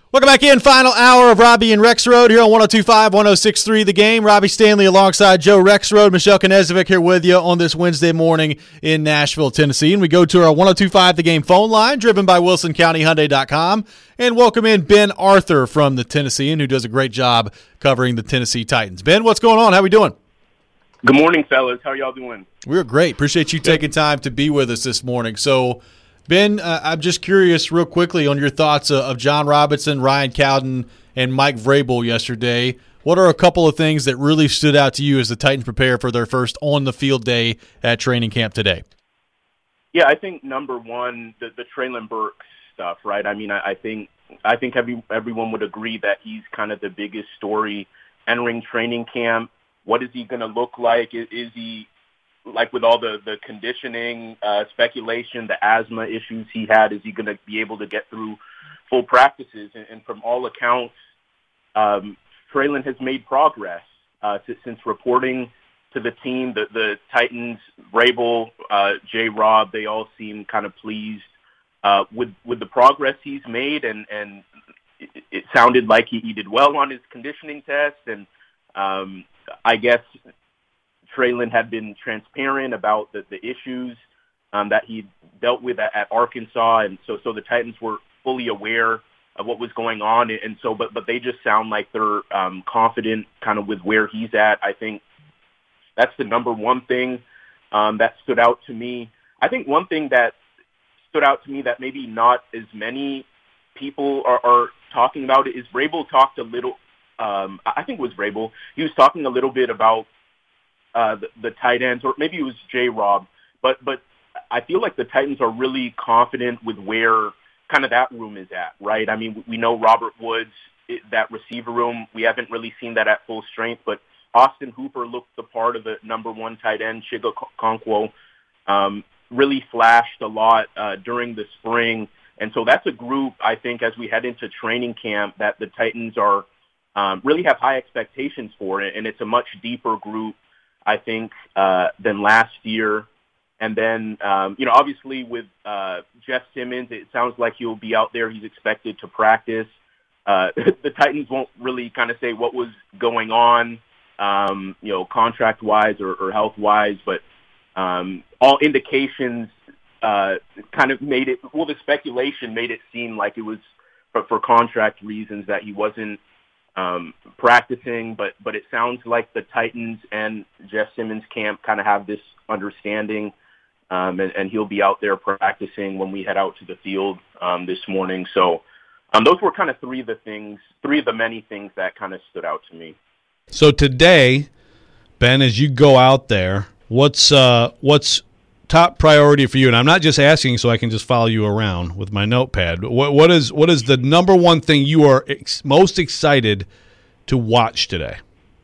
Welcome back in. Final hour of Robbie and Rexrode here on 102.5, 106.3 The Game. Robbie Stanley alongside Joe Rexrode. Michelle Knezovic here with you on this Wednesday morning in Nashville, Tennessee. And we go to our 102.5 The Game phone line, driven by WilsonCountyHyundai.com. And welcome in Ben Arthur from the Tennessean, who does a great job covering the Tennessee Titans. Ben, what's going on? How we doing? Good morning, fellas. How are y'all doing? We're great. Appreciate you taking time to be with us this morning. So, Ben, I'm just curious real quickly on your thoughts of Jon Robinson, Ryan Cowden, and Mike Vrabel yesterday. What are a couple of things that really stood out to you as the Titans prepare for their first on-the-field day at training camp today? Yeah, I think number one, the Treylon Burks stuff, right? I mean, I think everyone would agree that he's kind of the biggest story entering training camp. What is he going to look like? Is he, like with all the conditioning, speculation, the asthma issues he had, is he going to be able to get through full practices? And from all accounts, Treylon has made progress since reporting to the team. The Titans, Vrabel, J-Rob, they all seem kind of pleased with the progress he's made, and it sounded like he did well on his conditioning test. And I guess Treylon had been transparent about the issues that he dealt with at Arkansas, and so the Titans were fully aware of what was going on, and so but they just sound like they're confident kind of with where he's at. I think that's the number one thing that stood out to me. I think one thing that stood out to me that maybe not as many people are talking about is Vrabel talked a little. I think it was Vrabel. He was talking a little bit about the tight ends, or maybe it was J-Rob, but I feel like the Titans are really confident with where kind of that room is at, right? I mean, we know Robert Woods, that receiver room, we haven't really seen that at full strength, but Austin Hooper looked the part of the number one tight end. Chig Okonkwo really flashed a lot during the spring, and so that's a group, I think, as we head into training camp, that the Titans are really have high expectations for it, and it's a much deeper group, I think, than last year. And then, obviously with Jeff Simmons, it sounds like he'll be out there. He's expected to practice. The Titans won't really kind of say what was going on, contract-wise or health-wise, but all indications kind of made it, well, the speculation made it seem like it was for contract reasons that he wasn't practicing, but it sounds like the Titans and Jeff Simmons camp kind of have this understanding, and he'll be out there practicing when we head out to the field this morning. So those were kind of three of the many things that kind of stood out to me. So today, Ben, as you go out there, what's top priority for you? And I'm not just asking so I can just follow you around with my notepad. But what is the number one thing you are most excited to watch today?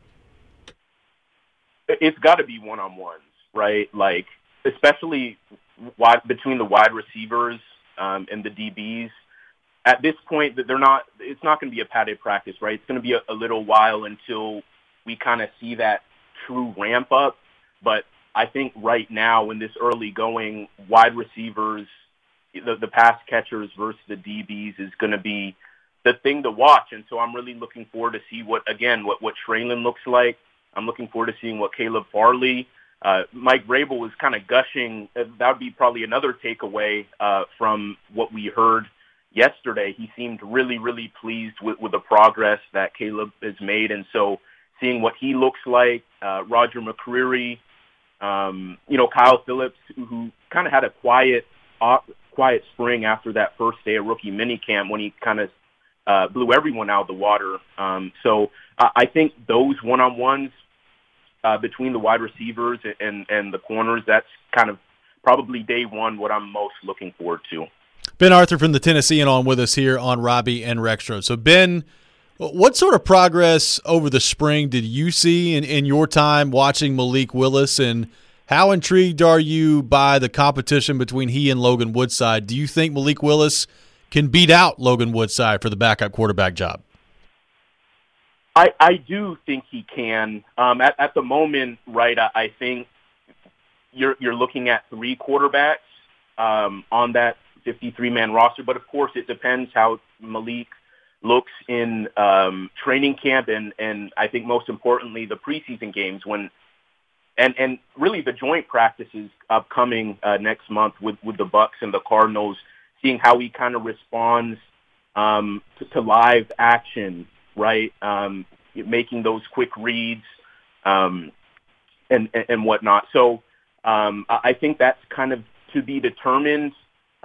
It's got to be one-on-ones, right? Like, especially between the wide receivers and the DBs. At this point, it's not going to be a padded practice, right? It's going to be a little while until we kind of see that true ramp up. But I think right now, in this early going, wide receivers, the pass catchers versus the DBs is going to be the thing to watch. And so I'm really looking forward to see what Treylon looks like. I'm looking forward to seeing what Caleb Farley, Mike Vrabel was kind of gushing. That would be probably another takeaway from what we heard yesterday. He seemed really, really pleased with the progress that Caleb has made. And so seeing what he looks like, Roger McCreary, Kyle Phillips, who kind of had a quiet spring after that first day of rookie minicamp when he kind of blew everyone out of the water. So I think those one-on-ones between the wide receivers and the corners, that's kind of probably day one what I'm most looking forward to. Ben Arthur from the Tennessean on with us here on Robbie and Rexrode. So, Ben, what sort of progress over the spring did you see in your time watching Malik Willis, and how intrigued are you by the competition between he and Logan Woodside? Do you think Malik Willis can beat out Logan Woodside for the backup quarterback job? I do think he can. At the moment, right, I think you're looking at three quarterbacks on that 53-man roster, but of course it depends how Malik looks in training camp and I think most importantly the preseason games and really the joint practices upcoming next month with the Bucks and the Cardinals, seeing how he kind of responds to live action, right? Making those quick reads and whatnot. So I think that's kind of to be determined.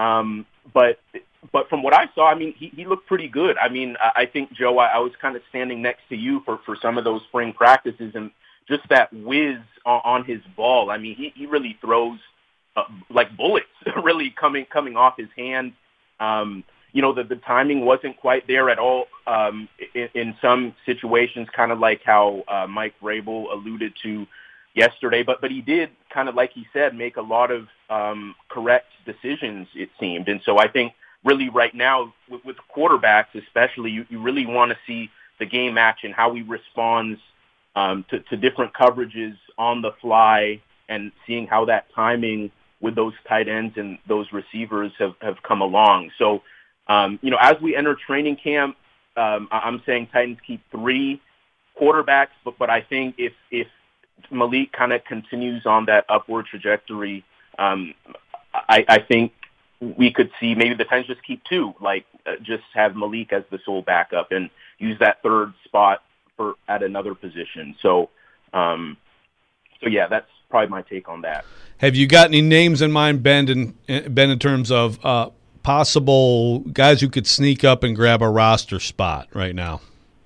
But from what I saw, I mean, he looked pretty good. I mean, I think, Joe, I was kind of standing next to you for some of those spring practices, and just that whiz on his ball. I mean, he really throws like bullets, really coming off his hand. The timing wasn't quite there at all in some situations, kind of like how Mike Vrabel alluded to yesterday. But he did, kind of like he said, make a lot of correct decisions, it seemed. And so I think really right now with quarterbacks especially, you really want to see the game action, how he responds to different coverages on the fly, and seeing how that timing with those tight ends and those receivers have come along. So, as we enter training camp, I'm saying Titans keep 3 quarterbacks, but I think if Malik kind of continues on that upward trajectory, I think we could see maybe the Titans just keep 2, just have Malik as the sole backup and use that third spot at another position. So yeah, that's probably my take on that. Have you got any names in mind, Ben, in terms of possible guys who could sneak up and grab a roster spot right now?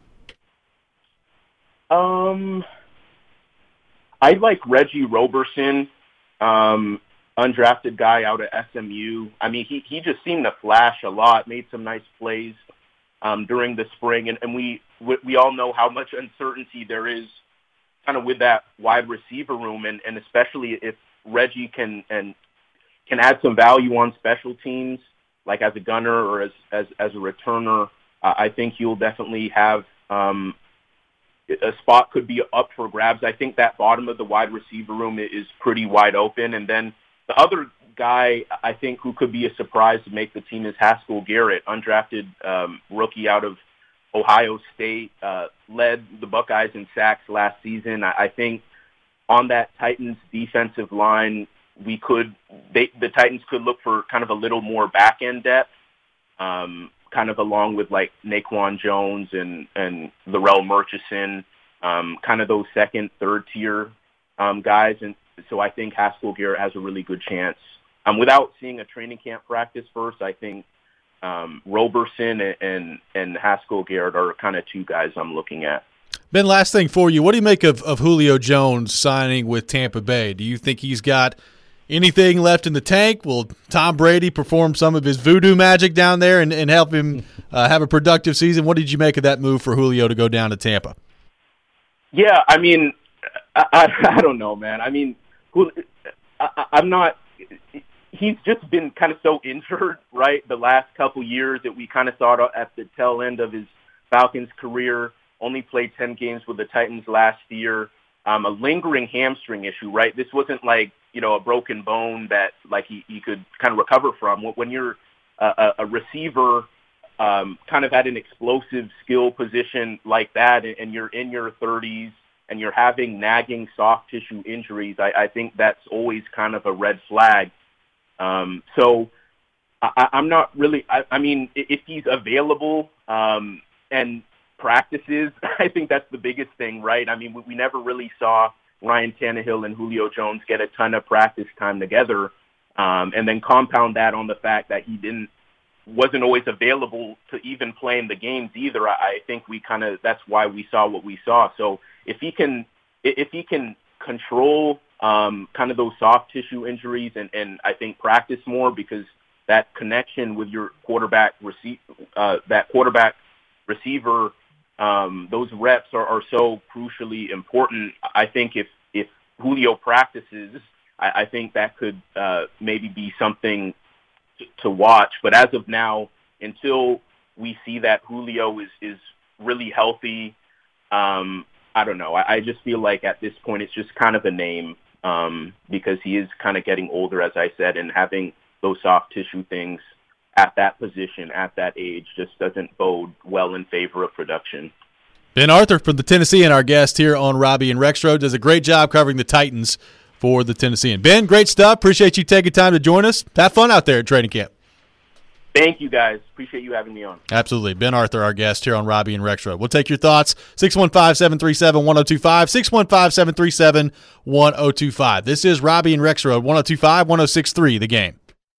I like Reggie Roberson, undrafted guy out of SMU. I mean, he just seemed to flash a lot, made some nice plays during the spring, and we all know how much uncertainty there is kind of with that wide receiver room, and especially if Reggie can add some value on special teams, like as a gunner or as a returner. I think you'll definitely have a spot could be up for grabs. I think that bottom of the wide receiver room is pretty wide open. And then the other guy I think who could be a surprise to make the team is Haskell Garrett, undrafted rookie out of Ohio State, led the Buckeyes in sacks last season. I think on that Titans defensive line, the Titans could look for kind of a little more back-end depth, kind of along with like Naquan Jones and Larrell Murchison, kind of those second, third tier guys. And so I think Haskell Garrett has a really good chance. Without seeing a training camp practice first, I think Roberson and Haskell Garrett are kind of 2 guys I'm looking at. Ben, last thing for you. What do you make of Julio Jones signing with Tampa Bay? Do you think he's got anything left in the tank? Will Tom Brady perform some of his voodoo magic down there and help him have a productive season? What did you make of that move for Julio to go down to Tampa? Yeah, I mean, I don't know, man. I mean, I'm not – he's just been kind of so injured, right, the last couple years that we kind of saw at the tail end of his Falcons career. Only played 10 games with the Titans last year. A lingering hamstring issue, right? This wasn't like, a broken bone that like he could kind of recover from. When you're a receiver kind of at an explosive skill position like that, and you're in your 30s and you're having nagging soft tissue injuries, I think that's always kind of a red flag. So I'm not really, I mean, if he's available and practices, I think that's the biggest thing, right? I mean, we never really saw Ryan Tannehill and Julio Jones get a ton of practice time together, and then compound that on the fact that he wasn't always available to even play in the games either. I think that's why we saw what we saw. So if he can control kind of those soft tissue injuries and I think practice more, because that connection with your quarterback receiver, those reps are so crucially important. I think if Julio practices, I think that could maybe be something to watch. But as of now, until we see that Julio is really healthy, I don't know. I just feel like at this point it's just kind of a name because he is kind of getting older, as I said, and having those soft tissue things at that position, at that age, just doesn't bode well in favor of production. Ben Arthur from the Tennessean, our guest here on Robbie and Rexroad, does a great job covering the Titans for the Tennessean. Ben, great stuff. Appreciate you taking time to join us. Have fun out there at training camp. Thank you, guys. Appreciate you having me on. Absolutely. Ben Arthur, our guest here on Robbie and Rexroad. We'll take your thoughts. 615-737-1025, 615-737-1025. This is Robbie and Rexroad, 102.5, 106.3, The Game.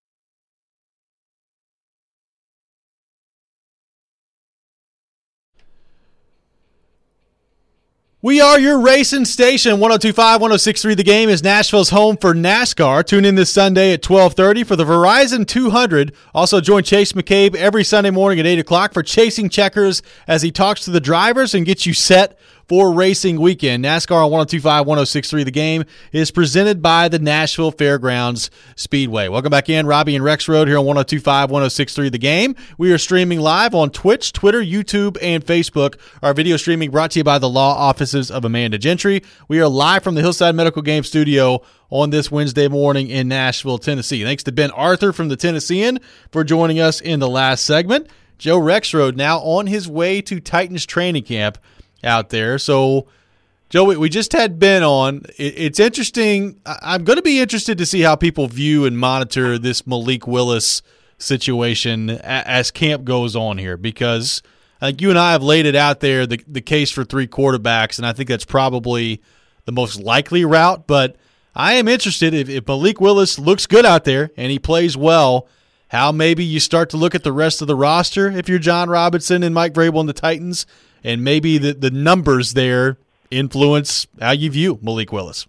We are your racing station. 102.5, 106.3 The Game is Nashville's home for NASCAR. Tune in this Sunday at 12:30 for the Verizon 200. Also join Chase McCabe every Sunday morning at 8 o'clock for Chasing Checkers as he talks to the drivers and gets you set for racing weekend. NASCAR on 102.5, 106.3 The Game is presented by the Nashville Fairgrounds Speedway. Welcome back in. Robbie and Rexroad here on 102.5, 106.3 The Game. We are streaming live on Twitch, Twitter, YouTube, and Facebook. Our video streaming brought to you by the law offices of Amanda Gentry. We are live from the Hillside Medical Game Studio on this Wednesday morning in Nashville, Tennessee. Thanks to Ben Arthur from the Tennessean for joining us in the last segment. Joe Rexroad now on his way to Titans training camp out there. So, Joe, we just had Ben on. It's interesting. I'm going to be interested to see how people view and monitor this Malik Willis situation as camp goes on here, because I think you and I have laid it out there, the case for three quarterbacks, and I think that's probably the most likely route. But I am interested if Malik Willis looks good out there and he plays well, how maybe you start to look at the rest of the roster if you're John Robinson and Mike Vrabel and the Titans, and maybe the numbers there influence how you view Malik Willis.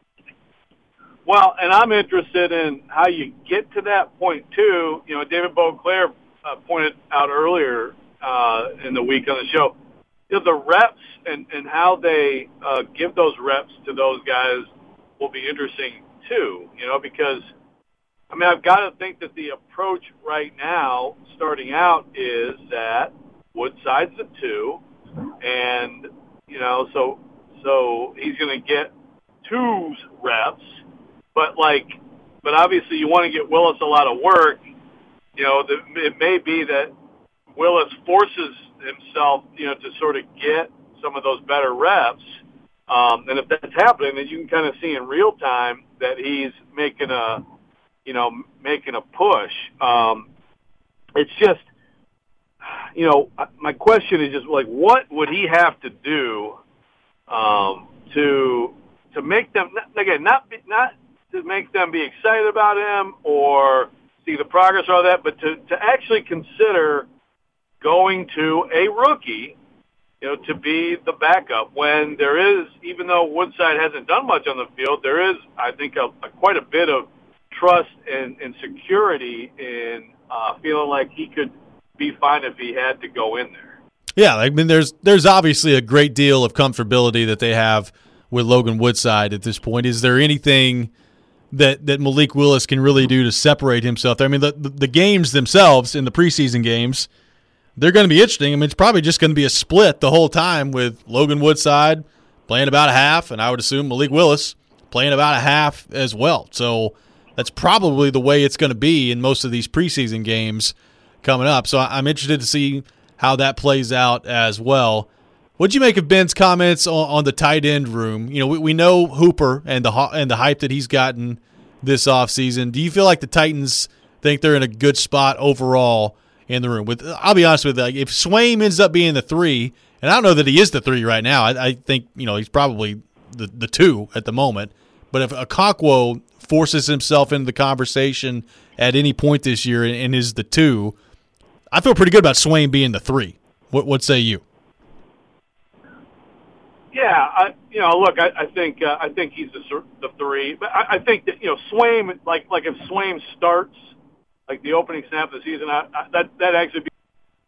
Well, and I'm interested in how you get to that point, too. You know, David Beauclair pointed out earlier in the week on the show, you know, the reps and how they give those reps to those guys will be interesting, too, you know, because, I mean, I've got to think that the approach right now, starting out, is that Woodside's the 2, and, you know, so he's going to get 2's reps, but obviously you want to get Willis a lot of work. You know, it may be that Willis forces himself, you know, to sort of get some of those better reps. And if that's happening, then you can kind of see in real time that he's making a push. It's just, you know, my question is just like, what would he have to do to make them, again, not to make them be excited about him or see the progress or all that, but to actually consider going to a rookie, you know, to be the backup when there is, even though Woodside hasn't done much on the field, there is, I think, quite a bit of trust and security in feeling like he could be fine if he had to go in there. Yeah, I mean, there's obviously a great deal of comfortability that they have with Logan Woodside at this point. Is there anything that Malik Willis can really do to separate himself there? I mean, the games themselves, in the preseason games, they're going to be interesting. I mean, it's probably just going to be a split the whole time with Logan Woodside playing about a half, and I would assume Malik Willis playing about a half as well. So that's probably the way it's going to be in most of these preseason games coming up. So I'm interested to see how that plays out as well. What'd you make of Ben's comments on the tight end room? You know, we know Hooper and the hype that he's gotten this offseason. Do you feel like the Titans think they're in a good spot overall in the room? I'll be honest with you, like, if Swaim ends up being the 3, and I don't know that he is the 3 right now. I think, you know, he's probably the 2 at the moment. But if Okonkwo forces himself into the conversation at any point this year and is the 2, I feel pretty good about Swaim being the 3. What say you? Yeah, I think he's the 3, but I think that, you know, Swaim, like if Swaim starts like the opening snap of the season, that actually be.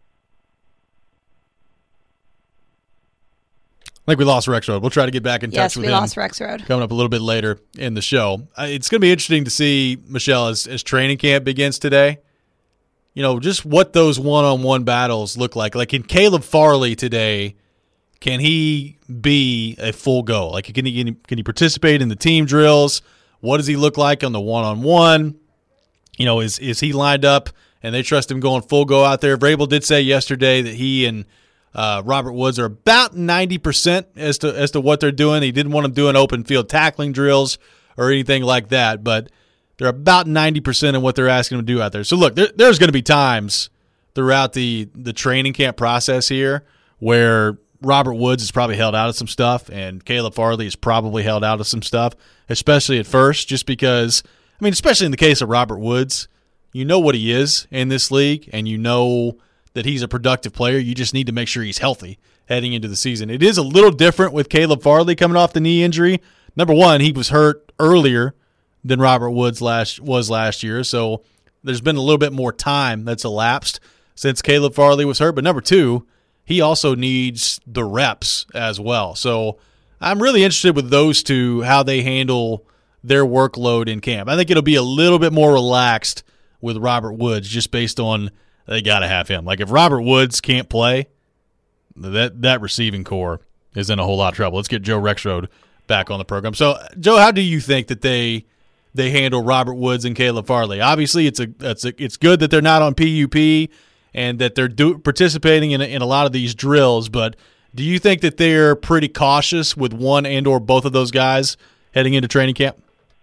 I think we lost Rexroad. We'll try to get back in touch with him. Yes, we lost Rexroad. Coming up a little bit later in the show. It's going to be interesting to see, Michelle, as training camp begins today, you know, just what those one-on-one battles look like. Like in Caleb Farley today, can he be a full go? Like, can he participate in the team drills? What does he look like on the one-on-one? You know, is he lined up and they trust him going full go out there. Vrabel did say yesterday that he and Robert Woods are about 90% as to what they're doing. He didn't want them doing open field tackling drills or anything like that, but they're about 90% in what they're asking them to do out there. So, look, there's going to be times throughout the training camp process here where Robert Woods is probably held out of some stuff and Caleb Farley is probably held out of some stuff, especially at first, just because, I mean, especially in the case of Robert Woods, you know what he is in this league and you know that he's a productive player. You just need to make sure he's healthy heading into the season. It is a little different with Caleb Farley coming off the knee injury. Number one, he was hurt earlier than Robert Woods was last year, so there's been a little bit more time that's elapsed since Caleb Farley was hurt. But number two, he also needs the reps as well. So I'm really interested with those two, how they handle their workload in camp. I think it'll be a little bit more relaxed with Robert Woods just based on they got to have him. Like if Robert Woods can't play, that receiving core is in a whole lot of trouble. Let's get Joe Rexrode back on the program. So, Joe, how do you think that they handle Robert Woods and Caleb Farley? Obviously, it's good that they're not on PUP and that they're participating in a lot of these drills, but do you think that they're pretty cautious with one and or both of those guys heading into training camp?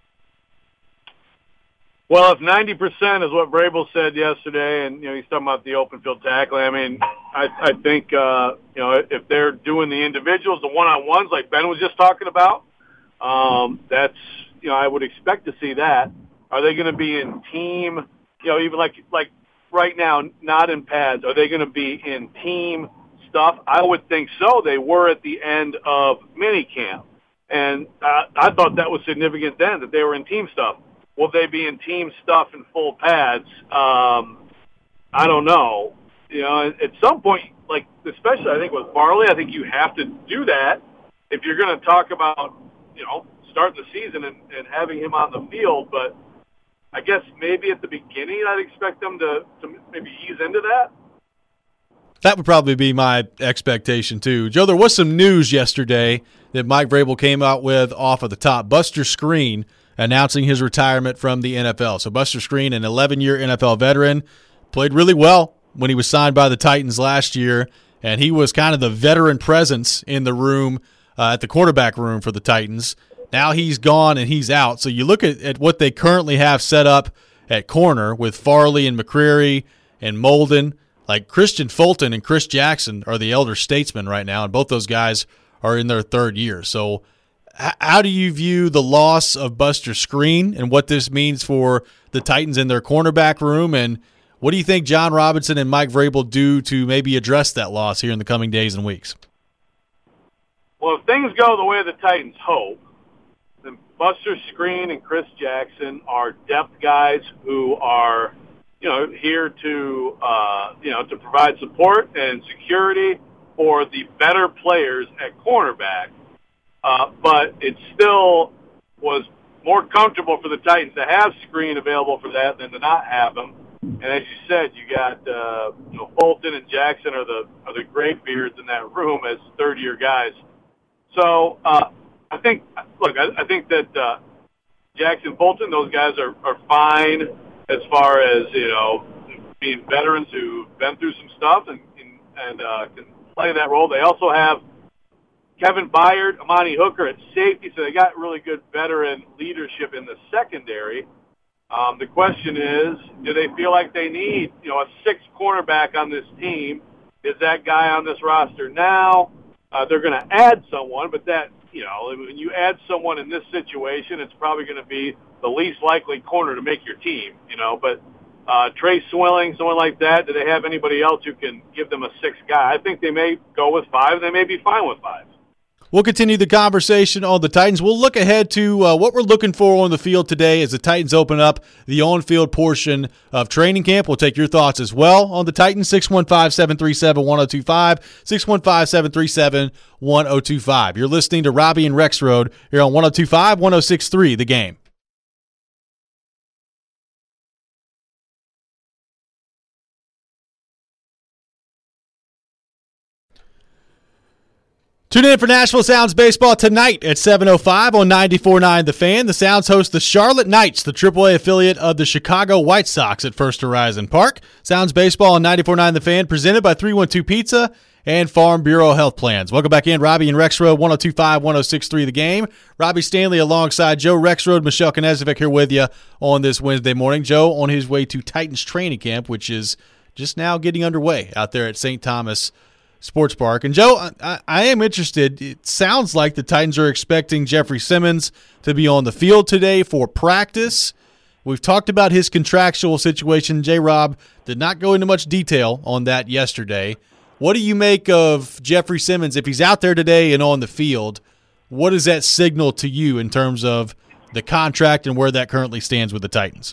Well, if 90% is what Vrabel said yesterday, and he's talking about the open field tackling, I mean, I think if they're doing the individuals, the one-on-ones like Ben was just talking about, that's I would expect to see that. Are they going to be in team? Even like right now, not in pads. Are they going to be in team stuff? I would think so. They were at the end of minicamp, and I thought that was significant then that they were in team stuff. Will they be in team stuff and full pads? I don't know. At some point, like especially I think with Farley, I think you have to do that if you're going to talk about starting the season and having him on the field. But I guess maybe at the beginning I'd expect them to maybe ease into that. That would probably be my expectation too. Joe, there was some news yesterday that Mike Vrabel came out with off of the top. Buster Skrine announcing his retirement from the NFL. So Buster Skrine, an 11-year NFL veteran, played really well when he was signed by the Titans last year, and he was kind of the veteran presence in the room, at the quarterback room for the Titans. Now he's gone and he's out. So you look at what they currently have set up at corner with Farley and McCreary and Molden. Like Christian Fulton and Chris Jackson are the elder statesmen right now, and both those guys are in their third year. So how do you view the loss of Buster Skrine and what this means for the Titans in their cornerback room? And what do you think John Robinson and Mike Vrabel do to maybe address that loss here in the coming days and weeks? Well, if things go the way the Titans hope, then Buster Skrine and Chris Jackson are depth guys who are, here to, to provide support and security for the better players at cornerback. But it still was more comfortable for the Titans to have Skrine available for that than to not have him. And as you said, you got Fulton and Jackson are the graybeards in that room as third-year guys. So I think that Jackson, Fulton, those guys are fine as far as being veterans who've been through some stuff and can play that role. They also have Kevin Byard, Amani Hooker at safety, so they got really good veteran leadership in the secondary. The question is, do they feel like they need, a sixth cornerback on this team? Is that guy on this roster now? They're going to add someone, but that, when you add someone in this situation, it's probably going to be the least likely corner to make your team, But Trey Swilling, someone like that, do they have anybody else who can give them a sixth guy? I think they may go with five. They may be fine with five. We'll continue the conversation on the Titans. We'll look ahead to what we're looking for on the field today as the Titans open up the on-field portion of training camp. We'll take your thoughts as well on the Titans, 615-737-1025, 615-737-1025. You're listening to Robbie and Rexrode here on 102.5, 106.3 The Game. Tune in for Nashville Sounds baseball tonight at 7:05 on 94.9 The Fan. The Sounds host the Charlotte Knights, the AAA affiliate of the Chicago White Sox at First Horizon Park. Sounds baseball on 94.9 The Fan, presented by 312 Pizza and Farm Bureau Health Plans. Welcome back in, Robbie and Rexroad, 102.5, 106.3 The Game. Robbie Stanley alongside Joe Rexroad, Michelle Knezovic here with you on this Wednesday morning. Joe on his way to Titans training camp, which is just now getting underway out there at St. Thomas Sports Park. And Joe, I am interested. It sounds like the Titans are expecting Jeffrey Simmons to be on the field today for practice. We've talked about his contractual situation. J-Rob did not go into much detail on that yesterday. What do you make of Jeffrey Simmons? If he's out there today and on the field, what does that signal to you in terms of the contract and where that currently stands with the Titans?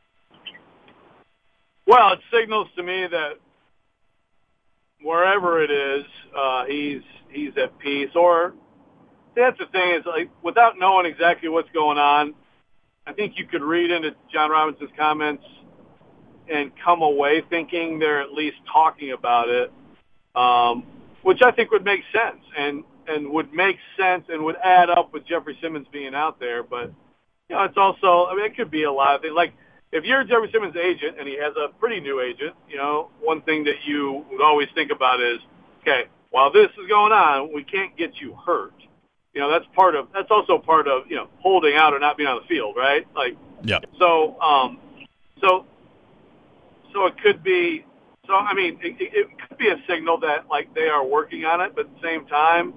Well, it signals to me that wherever it is, he's at peace. Or that's the thing is, like, without knowing exactly what's going on, I think you could read into John Robinson's comments and come away thinking they're at least talking about it, which I think would make sense and would make sense and would add up with Jeffrey Simmons being out there. But it's also, I mean, it could be a lot of things. Like, if you're Jeffrey Simmons' agent, and he has a pretty new agent, one thing that you would always think about is, okay, while this is going on, we can't get you hurt. That's also part of holding out or not being on the field, right? Like, yeah. So it could be. So I mean, it could be a signal that like they are working on it, but at the same time,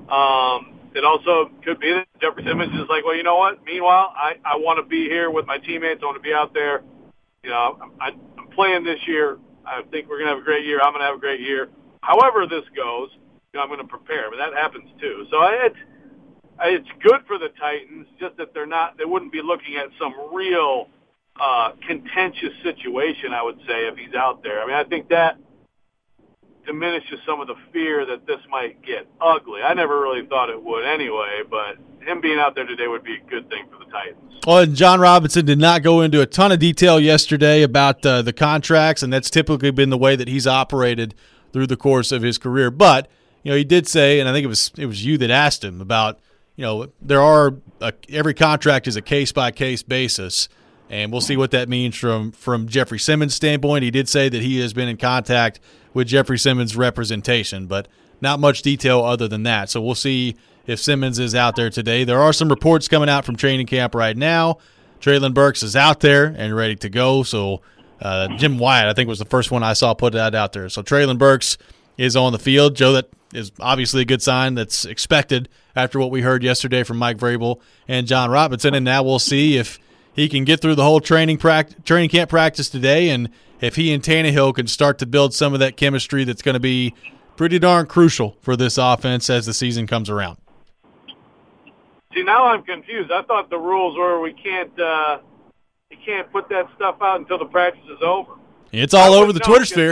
it also could be that Jeffrey Simmons is like, well, you know what? Meanwhile, I want to be here with my teammates. I want to be out there. I'm playing this year. I think we're going to have a great year. I'm going to have a great year. However this goes, I'm going to prepare. But that happens too. So it's good for the Titans, just that they wouldn't be looking at some real contentious situation, I would say, if he's out there. I mean, I think that diminishes some of the fear that this might get ugly. I never really thought it would anyway, but him being out there today would be a good thing for the Titans. Well, and John Robinson did not go into a ton of detail yesterday about the contracts, and that's typically been the way that he's operated through the course of his career. But he did say, and I think it was you that asked him about, there are every contract is a case by case basis. And we'll see what that means from Jeffrey Simmons' standpoint. He did say that he has been in contact with Jeffrey Simmons' representation, but not much detail other than that. So we'll see if Simmons is out there today. There are some reports coming out from training camp right now. Traylon Burks is out there and ready to go. So Jim Wyatt, I think, was the first one I saw put that out there. So Traylon Burks is on the field. Joe, that is obviously a good sign. That's expected after what we heard yesterday from Mike Vrabel and John Robinson. And now we'll see if he can get through the whole training camp practice today, and if he and Tannehill can start to build some of that chemistry that's going to be pretty darn crucial for this offense as the season comes around. See, now I'm confused. I thought the rules were you can't put that stuff out until the practice is over. It's all over the Twitter sphere.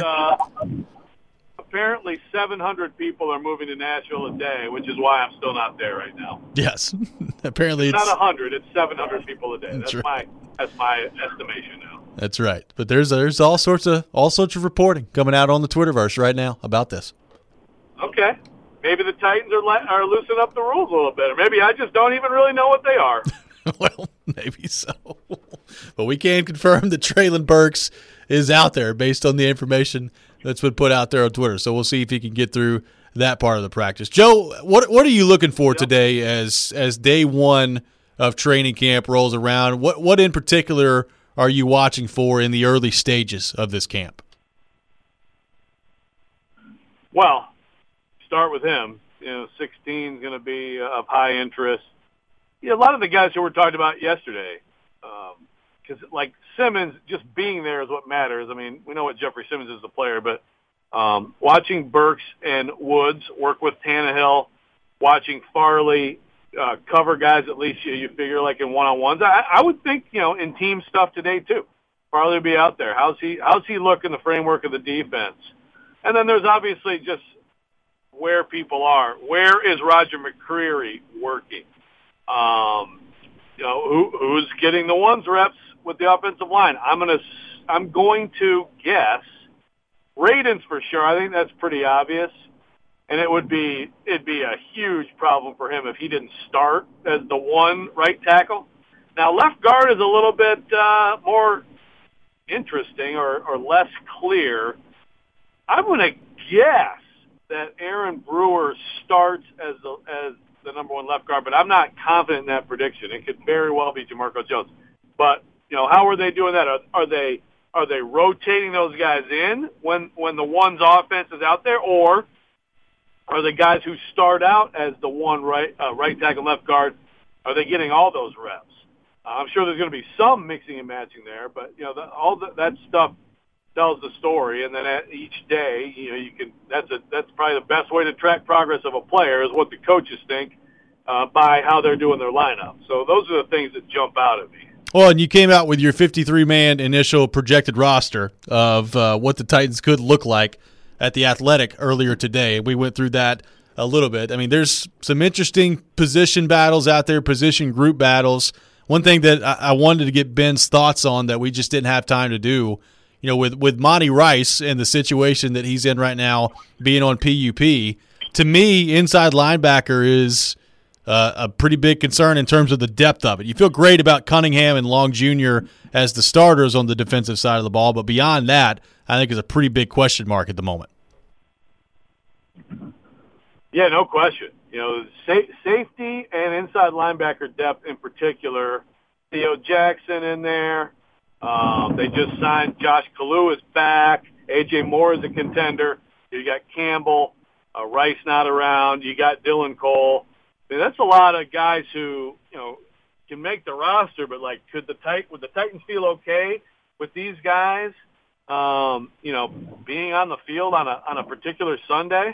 Apparently 700 people are moving to Nashville a day, which is why I'm still not there right now. Yes. Apparently it's not 100, it's 700 people a day. That's right. my estimation now. That's right. But there's all sorts of reporting coming out on the Twitterverse right now about this. Okay. Maybe the Titans are loosening up the rules a little bit, or maybe I just don't even really know what they are. Well, maybe so. But we can confirm that Traylon Burks is out there based on the information that's been put out there on Twitter. So we'll see if he can get through that part of the practice. Joe, what are you looking for today as day one of training camp rolls around? What in particular are you watching for in the early stages of this camp? Well, start with him. 16 is going to be of high interest. A lot of the guys who were talked about yesterday, because like Simmons, just being there is what matters. I mean, we know what Jeffrey Simmons is, the player, but watching Burks and Woods work with Tannehill, watching Farley cover guys, at least you figure like in one-on-ones. I would think in team stuff today too. Farley will be out there. How's he look in the framework of the defense? And then there's obviously just where people are. Where is Roger McCreary working? Who's getting the ones reps with the offensive line? I'm going to guess Radunz for sure. I think that's pretty obvious. and it'd be a huge problem for him if he didn't start as the one right tackle. Now, left guard is a little bit more interesting or less clear. I'm going to guess that Aaron Brewer starts as the number one left guard, but I'm not confident in that prediction. It could very well be Jamarco Jones. But, how are they doing that? Are they rotating those guys in when the one's offense is out there, or are the guys who start out as the one right tackle left guard, are they getting all those reps? I'm sure there's going to be some mixing and matching there, but that stuff tells the story. And then at each day, you can. That's probably the best way to track progress of a player is what the coaches think by how they're doing their lineup. So those are the things that jump out at me. Well, and you came out with your 53-man initial projected roster of what the Titans could look like at the Athletic earlier today. We went through that a little bit. I mean, there's some interesting position battles out there, position group battles. One thing that I wanted to get Ben's thoughts on that we just didn't have time to do, with Monty Rice and the situation that he's in right now being on PUP, to me, inside linebacker is a pretty big concern in terms of the depth of it. You feel great about Cunningham and Long Jr. as the starters on the defensive side of the ball, but beyond that, I think is a pretty big question mark at the moment. Yeah, no question. Safety and inside linebacker depth in particular. Theo Jackson in there. They just signed Josh Kalu is back. A.J. Moore is a contender. You got Campbell. Rice not around. You got Dylan Cole. I mean, that's a lot of guys who, can make the roster, but, would the Titans feel okay with these guys, being on the field on a particular Sunday?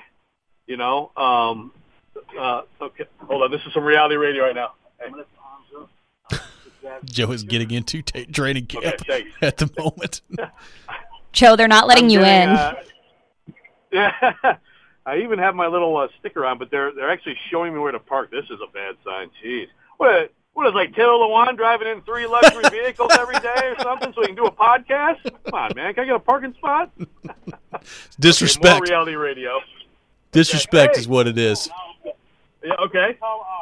Okay, hold on. This is some reality radio right now. Hey. Joe is getting into training camp at the moment. Joe, they're not letting you in. Yeah, I even have my little sticker on, but they're actually showing me where to park. This is a bad sign. Jeez. What is Taylor Lewan driving in 3 luxury vehicles every day or something so he can do a podcast? Come on, man. Can I get a parking spot? Disrespect. Okay, more reality radio. Disrespect is what it is. Yeah, okay.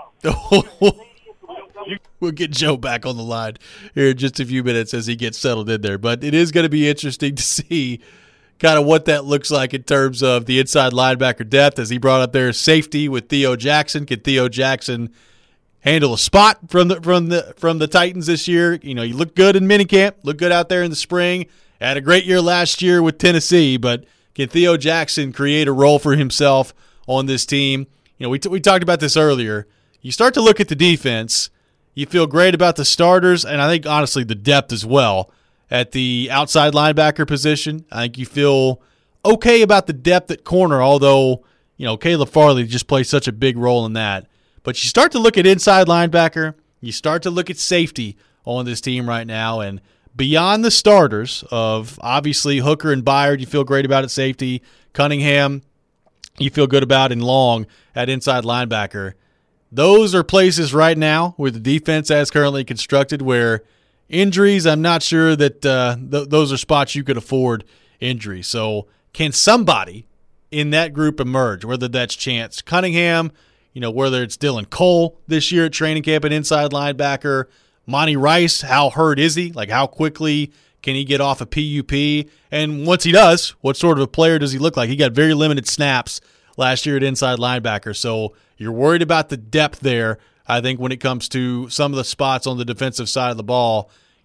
We'll get Joe back on the line here in just a few minutes as he gets settled in there. But it is going to be interesting to see kind of what that looks like in terms of the inside linebacker depth. As he brought up there, safety with Theo Jackson. Can Theo Jackson handle a spot from the Titans this year? You look good in minicamp, look good out there in the spring. Had a great year last year with Tennessee, but can Theo Jackson create a role for himself on this team? We talked about this earlier. You start to look at the defense, you feel great about the starters, and I think, honestly, the depth as well at the outside linebacker position. I think you feel okay about the depth at corner, although, Caleb Farley just plays such a big role in that. But you start to look at inside linebacker, you start to look at safety on this team right now, and beyond the starters of, obviously, Hooker and Byard, you feel great about at safety. Cunningham, you feel good about, and Long at inside linebacker. Those are places right now with the defense as currently constructed where injuries, I'm not sure that those are spots you could afford injuries. So can somebody in that group emerge, whether that's Chance Cunningham, whether it's Dylan Cole this year at training camp at inside linebacker, Monty Rice, how hurt is he? How quickly can he get off a PUP? And once he does, what sort of a player does he look like? He got very limited snaps last year at inside linebacker. So you're worried about the depth there, I think, when it comes to some of the spots on the defensive side of the ball.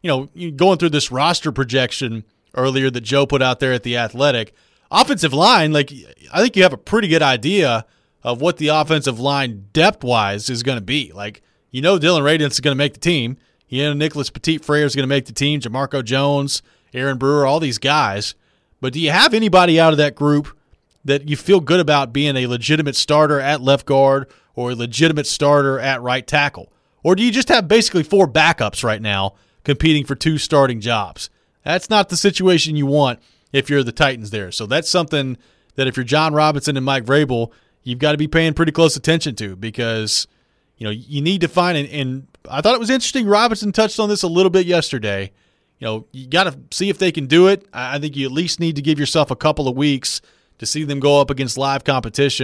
Going through this roster projection earlier that Joe put out there at the Athletic, offensive line, I think you have a pretty good idea of what the offensive line depth-wise is going to be. Dylan Radiance is going to make the team. Nicholas Petit-Frere is going to make the team. Jamarco Jones, Aaron Brewer, all these guys. But do you have anybody out of that group that you feel good about being a legitimate starter at left guard or a legitimate starter at right tackle? Or do you just have basically 4 backups right now competing for 2 starting jobs? That's not the situation you want if you're the Titans there. So that's something that if you're John Robinson and Mike Vrabel, you've got to be paying pretty close attention to because you need to find, and I thought it was interesting, Robinson touched on this a little bit yesterday. You got to see if they can do it. I think you at least need to give yourself a couple of weeks to see them go up against live competition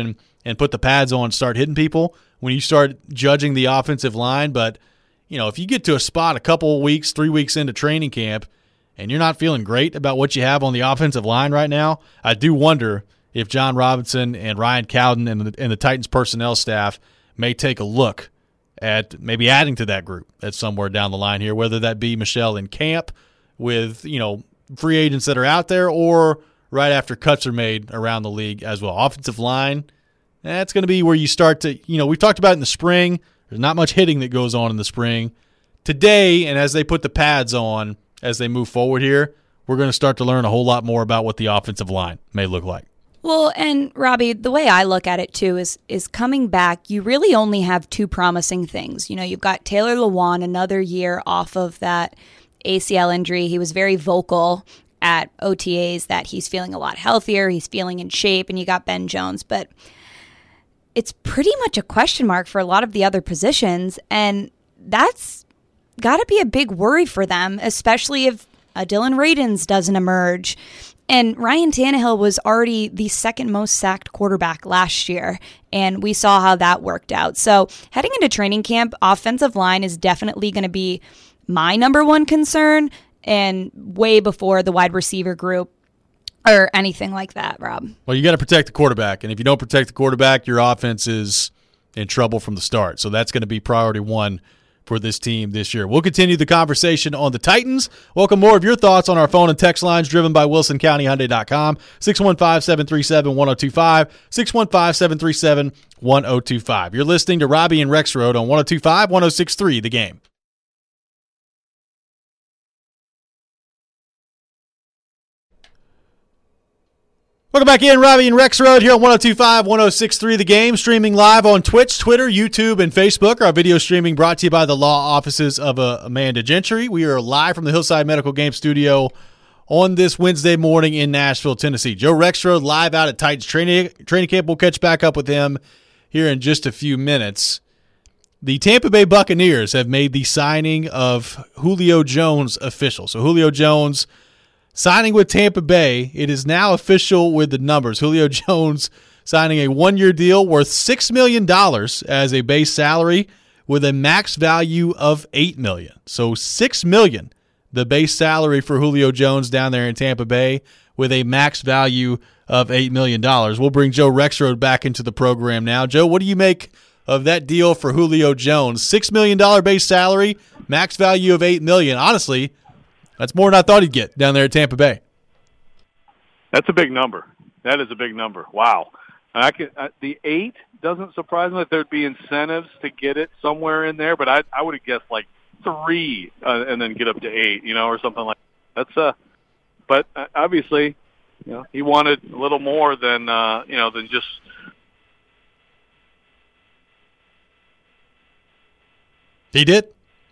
and put the pads on and start hitting people when you start judging the offensive line. But, if you get to a spot a couple of weeks, 3 weeks into training camp, and you're not feeling great about what you have on the offensive line right now, I do wonder if John Robinson and Ryan Cowden and the Titans personnel staff may take a look at maybe adding to that group at somewhere down the line here, whether that be Michelle in camp with, free agents that are out there or right after cuts are made around the league as well. Offensive line, that's going to be where you start to, we've talked about it in the spring. There's not much hitting that goes on in the spring. Today, and as they put the pads on, as they move forward here, we're going to start to learn a whole lot more about what the offensive line may look like. Well, and Robbie, the way I look at it too is coming back, you really only have two promising things. You've got Taylor Lewan another year off of that ACL injury. He was very vocal at OTAs that he's feeling a lot healthier, he's feeling in shape, and you got Ben Jones. But it's pretty much a question mark for a lot of the other positions, and that's got to be a big worry for them, especially if Dylan Radins doesn't emerge. And Ryan Tannehill was already the second most sacked quarterback last year, and we saw how that worked out. So heading into training camp, offensive line is definitely going to be my number one concern, and way before the wide receiver group or anything like that, Rob. Well, you got to protect the quarterback, and if you don't protect the quarterback, your offense is in trouble from the start. So that's going to be priority one for this team this year. We'll continue the conversation on the Titans. Welcome more of your thoughts on our phone and text lines driven by WilsonCountyHyundai.com, 615-737-1025, 615-737-1025. You're listening to Robbie and Rex Road on 102.5, 106.3, The Game. Welcome back in, Robbie and Rex Road here on 102.5, 106.3 The Game, streaming live on Twitch, Twitter, YouTube, and Facebook. Our video streaming brought to you by the law offices of Amanda Gentry. We are live from the Hillside Medical Game Studio on this Wednesday morning in Nashville, Tennessee. Joe Rexrode live out at Titans training camp. We'll catch back up with him here in just a few minutes. The Tampa Bay Buccaneers have made the signing of Julio Jones official. So Julio Jones signing with Tampa Bay. It is now official with the numbers. Julio Jones signing a one-year deal worth $6 million as a base salary with a max value of $8 million. So $6 million, the base salary for Julio Jones down there in Tampa Bay with a max value of $8 million. We'll bring Joe Rexrode back into the program now. Joe, what do you make of that deal for Julio Jones? $6 million base salary, max value of $8 million. Honestly, that's more than I thought he'd get down there at Tampa Bay. That's a big number. That is a big number. Wow. The 8 doesn't surprise me that there'd be incentives to get it somewhere in there, but I would have guessed like 3 and then get up to 8, or something like that. That's but obviously, he wanted a little more than than just. He did.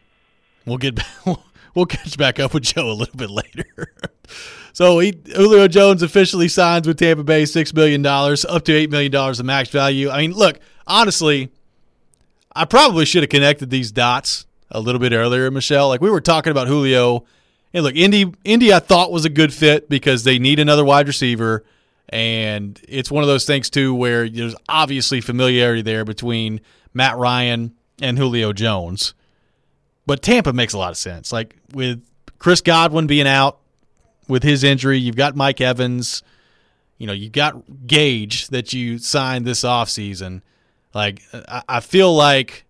We'll catch back up with Joe a little bit later. So Julio Jones officially signs with Tampa Bay, $6 million, up to $8 million of max value. I mean, look, honestly, I probably should have connected these dots a little bit earlier, Michelle. Like, we were talking about Julio. And look, Indy I thought was a good fit because they need another wide receiver. And it's one of those things, too, where there's obviously familiarity there between Matt Ryan and Julio Jones. But Tampa makes a lot of sense. Like, with Chris Godwin being out with his injury, you've got Mike Evans, you've got Gage that you signed this offseason. Like, I feel like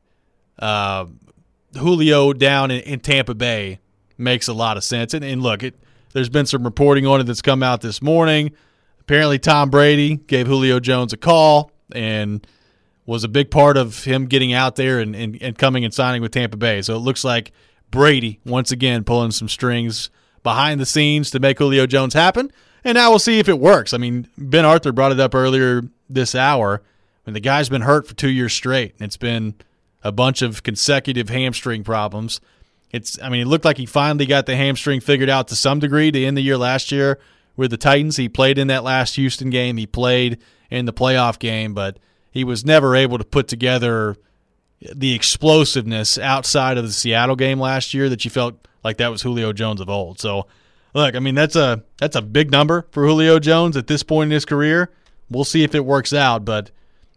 Julio down in Tampa Bay makes a lot of sense. And look, there's been some reporting on it that's come out this morning. Apparently Tom Brady gave Julio Jones a call and was a big part of him getting out there and coming and signing with Tampa Bay. So it looks like Brady, once again, pulling some strings behind the scenes to make Julio Jones happen. And now we'll see if it works. I mean, Ben Arthur brought it up earlier this hour. I mean, the guy's been hurt for 2 years straight. It's been a bunch of consecutive hamstring problems. It looked like he finally got the hamstring figured out to some degree to end the year last year with the Titans. He played in that last Houston game. He played in the playoff game, but he was never able to put together the explosiveness outside of the Seattle game last year that you felt like that was Julio Jones of old. So, look, I mean, that's a big number for Julio Jones at this point in his career. We'll see if it works out, but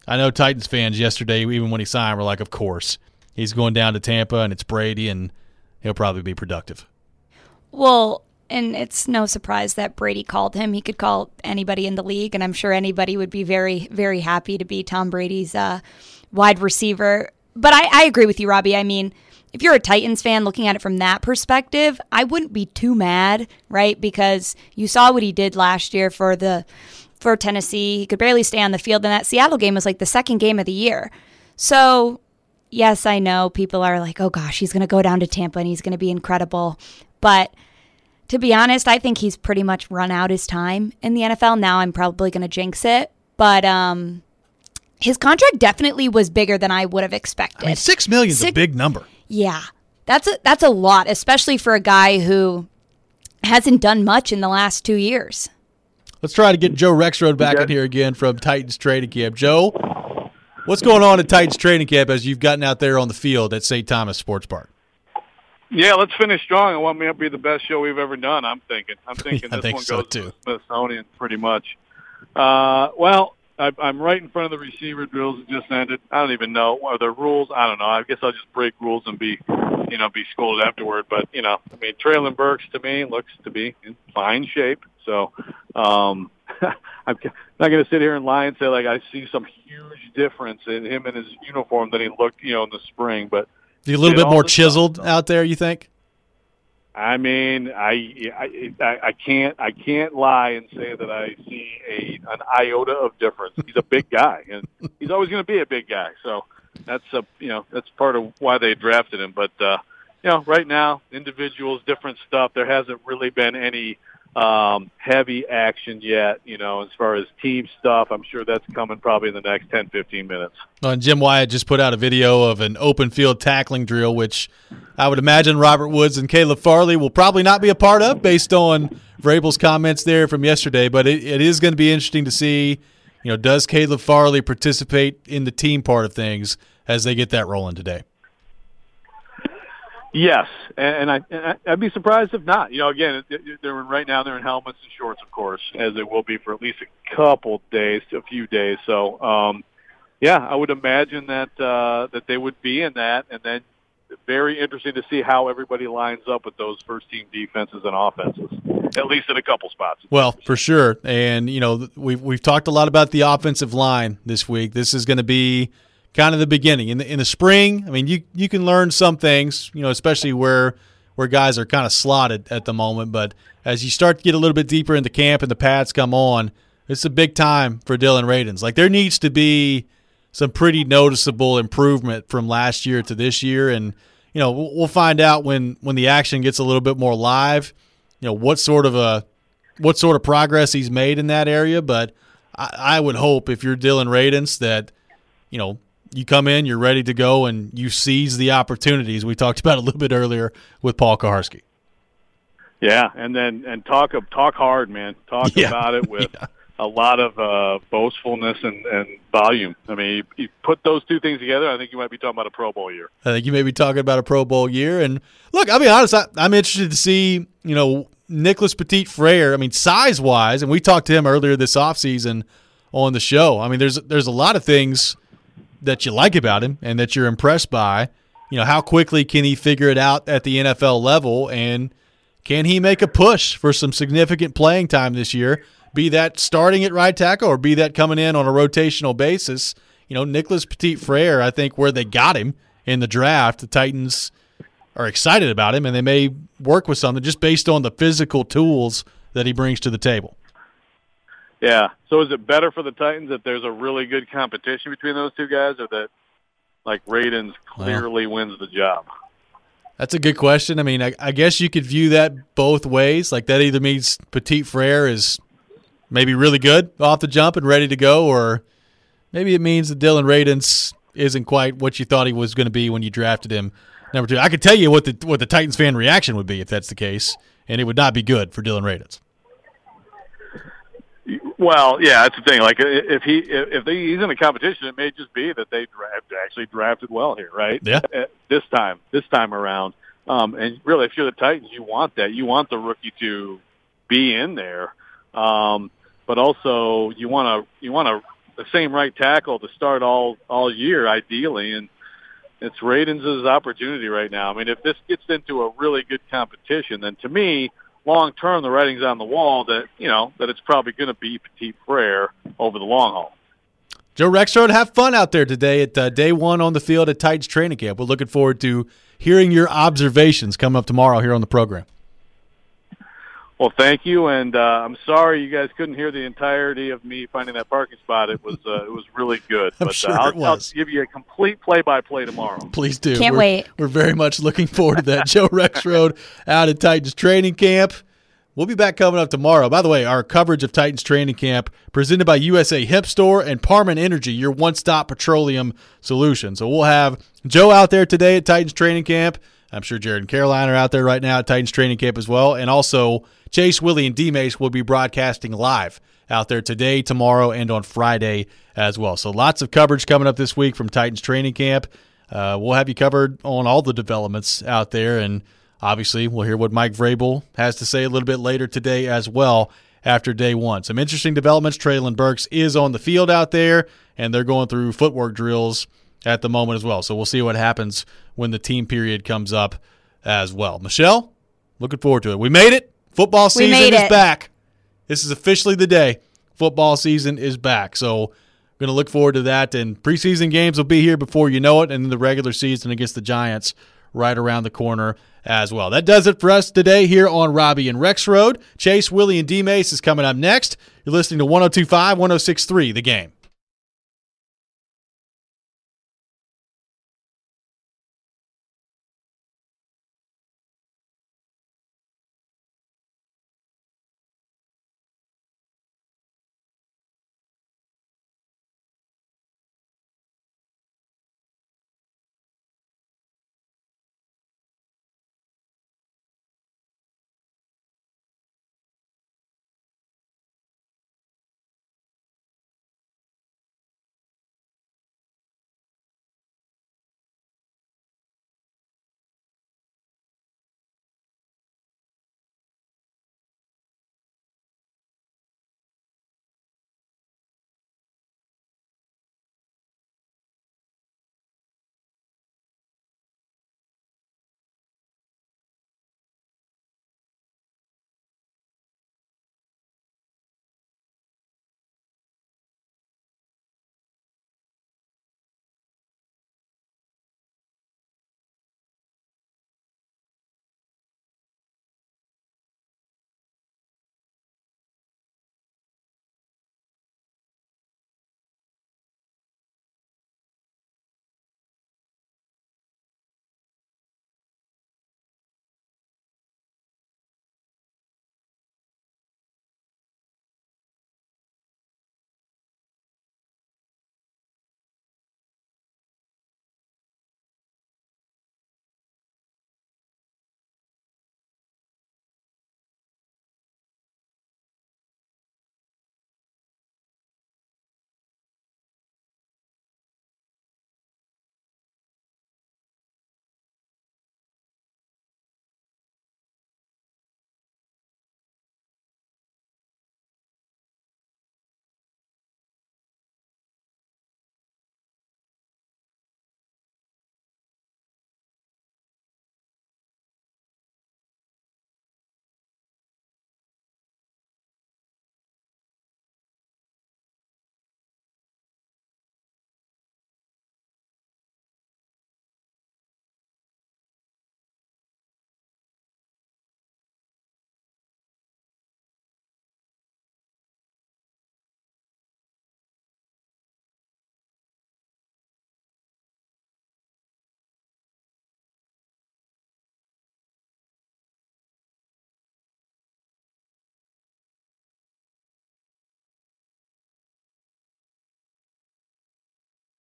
I know Titans fans yesterday, even when he signed, were like, of course. He's going down to Tampa, and it's Brady, and he'll probably be productive. Well, and it's no surprise that Brady called him. He could call anybody in the league, and I'm sure anybody would be very, very happy to be Tom Brady's wide receiver. But I agree with you, Robbie. I mean, if you're a Titans fan looking at it from that perspective, I wouldn't be too mad, right? Because you saw what he did last year for Tennessee. He could barely stay on the field, and that Seattle game was like the second game of the year. So, yes, I know people are like, oh gosh, he's going to go down to Tampa and he's going to be incredible. But to be honest, I think he's pretty much run out his time in the NFL. Now I'm probably going to jinx it. But his contract definitely was bigger than I would have expected. I mean, $6 million is a big number. Yeah, that's a lot, especially for a guy who hasn't done much in the last 2 years. Let's try to get Joe Rexrode back in here again from Titans training camp. Joe, what's going on at Titans training camp as you've gotten out there on the field at St. Thomas Sports Park? Yeah, let's finish strong. I want me to be the best show we've ever done. I'm thinking I this think one so goes too. to the Smithsonian pretty much. Well, I'm right in front of the receiver drills that just ended. I don't even know. Are there rules? I don't know. I guess I'll just break rules and be scolded afterward. But, I mean, Traylon Burks to me looks to be in fine shape. So I'm not going to sit here and lie and say, like, I see some huge difference in him and his uniform than he looked, in the spring. But is he a little bit more chiseled out there, you think? I mean, I can't lie and say that I see an iota of difference. He's a big guy, and he's always going to be a big guy. So that's that's part of why they drafted him. But right now, individuals, different stuff. There hasn't really been any heavy action yet. As far as team stuff, I'm sure that's coming probably in the next 10, 15 minutes. And Jim Wyatt just put out a video of an open field tackling drill, which I would imagine Robert Woods and Caleb Farley will probably not be a part of based on Vrabel's comments there from yesterday. But it is going to be interesting to see, does Caleb Farley participate in the team part of things as they get that rolling today? Yes, and I'd be surprised if not. Again, right now they're in helmets and shorts, of course, as it will be for at least a few days. So, I would imagine that they would be in that, and then very interesting to see how everybody lines up with those first-team defenses and offenses, at least in a couple spots. Well, for sure, and we've talked a lot about the offensive line this week. This is going to be kind of the beginning. In the spring, I mean, you can learn some things, especially where guys are kind of slotted at the moment. But as you start to get a little bit deeper into camp and the pads come on, it's a big time for Dillon Radunz. Like, there needs to be some pretty noticeable improvement from last year to this year. And, we'll find out when the action gets a little bit more live, what sort of progress he's made in that area. But I would hope, if you're Dillon Radunz, that, you come in, you're ready to go, and you seize the opportunities we talked about a little bit earlier with Paul Kaharski. Yeah, and talk hard, man. Talk about it with a lot of boastfulness and volume. I mean, you put those two things together, I think you might be talking about a Pro Bowl year. I think you may be talking about a Pro Bowl year. And look, I'll be honest, I'm interested to see, Nicholas Petit-Frere. I mean, size-wise, and we talked to him earlier this offseason on the show. I mean, there's a lot of things that you like about him and that you're impressed by. How quickly can he figure it out at the NFL level, and can he make a push for some significant playing time this year, be that starting at right tackle or be that coming in on a rotational basis? Nicholas Petit-Frere, I think where they got him in the draft, the Titans are excited about him, and they may work with something just based on the physical tools that he brings to the table. Yeah. So is it better for the Titans that there's a really good competition between those two guys, or that, like, Radunz clearly wins the job? That's a good question. I mean, I guess you could view that both ways. Like, that either means Petit-Frere is maybe really good off the jump and ready to go, or maybe it means that Dillon Radunz isn't quite what you thought he was going to be when you drafted him number 2. I could tell you what the Titans fan reaction would be if that's the case, and it would not be good for Dillon Radunz. Well, yeah, that's the thing. Like, if he's in a competition, it may just be that they actually drafted well here, right? Yeah. This time around, and really, if you're the Titans, you want that. You want the rookie to be in there, but also you want to the same right tackle to start all year, ideally, and it's Radunz' opportunity right now. I mean, if this gets into a really good competition, then to me, long term, the writing's on the wall that it's probably going to be Petit Frere over the long haul. Joe Rexrode, have fun out there today at day one on the field at Titans training camp. We're looking forward to hearing your observations coming up tomorrow here on the program. Well, thank you, and I'm sorry you guys couldn't hear the entirety of me finding that parking spot. It was really good. I'm but sure it was. I'll give you a complete play-by-play tomorrow. Please do. Can't wait. We're very much looking forward to that. Joe Rexrode out at Titans training camp. We'll be back coming up tomorrow. By the way, our coverage of Titans training camp presented by USA Hemp Store and Parman Energy, your one-stop petroleum solution. So we'll have Joe out there today at Titans training camp. I'm sure Jared and Caroline are out there right now at Titans training camp as well. And also Chase, Willie, and D-Mace will be broadcasting live out there today, tomorrow, and on Friday as well. So lots of coverage coming up this week from Titans training camp. We'll have you covered on all the developments out there, and obviously we'll hear what Mike Vrabel has to say a little bit later today as well after day one. Some interesting developments. Treylon Burks is on the field out there, and they're going through footwork drills at the moment as well. So we'll see what happens when the team period comes up as well. Michelle, looking forward to it. We made it. Football season is back. This is officially the day. Football season is back. So we're going to look forward to that. And preseason games will be here before you know it, and then the regular season against the Giants right around the corner as well. That does it for us today here on Robbie and Rexrode. Chase, Willie, and D-Mace is coming up next. You're listening to 102.5, 106.3, The Game.